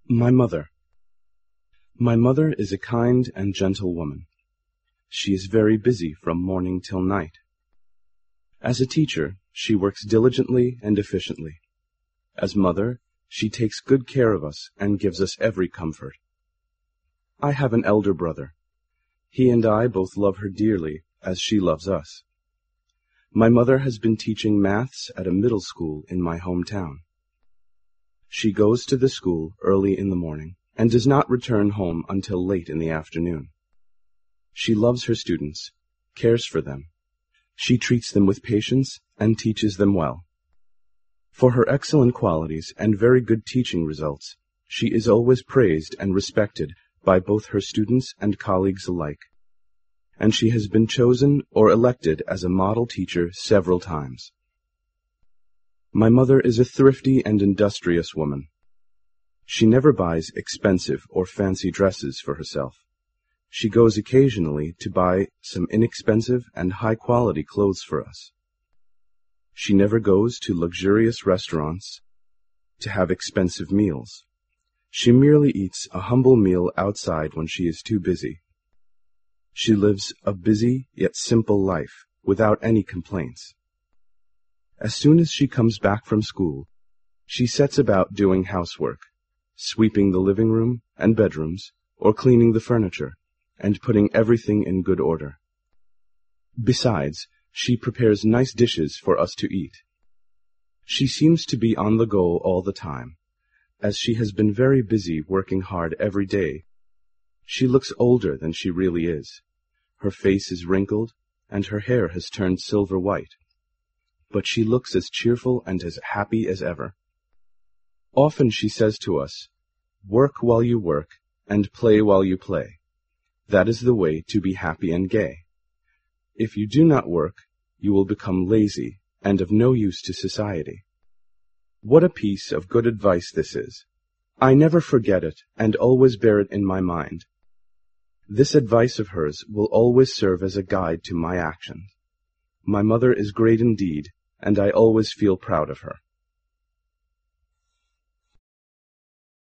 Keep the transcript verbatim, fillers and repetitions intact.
My mother. My mother is a kind and gentle woman. She is very busy from morning till night. As a teacher, she works diligently and efficiently. As mother, she takes good care of us and gives us every comfort. I have an elder brother. He and I both love her dearly, as she loves us. My mother has been teaching maths at a middle school in my hometown. She goes to the school early in the morning and does not return home until late in the afternoon. She loves her students, cares for them. She treats them with patience and teaches them well. For her excellent qualities and very good teaching results, she is always praised and respected by both her students and colleagues alike, and she has been chosen or elected as a model teacher several times. My mother is a thrifty and industrious woman. She never buys expensive or fancy dresses for herself. She goes occasionally to buy some inexpensive and high-quality clothes for us. She never goes to luxurious restaurants to have expensive meals. She merely eats a humble meal outside when she is too busy. She lives a busy yet simple life without any complaints. As soon as she comes back from school, she sets about doing housework, sweeping the living room and bedrooms, or cleaning the furniture, and putting everything in good order. Besides, she prepares nice dishes for us to eat. She seems to be on the go all the time, as she has been very busy working hard every day. She looks older than she really is. Her face is wrinkled, and her hair has turned silver white. But she looks as cheerful and as happy as ever. Often she says to us, "Work while you work, and play while you play. That is the way to be happy and gay. If you do not work, you will become lazy and of no use to society." What a piece of good advice this is! I never forget it and always bear it in my mind. This advice of hers will always serve as a guide to my actions. My mother is great indeed, and I always feel proud of her.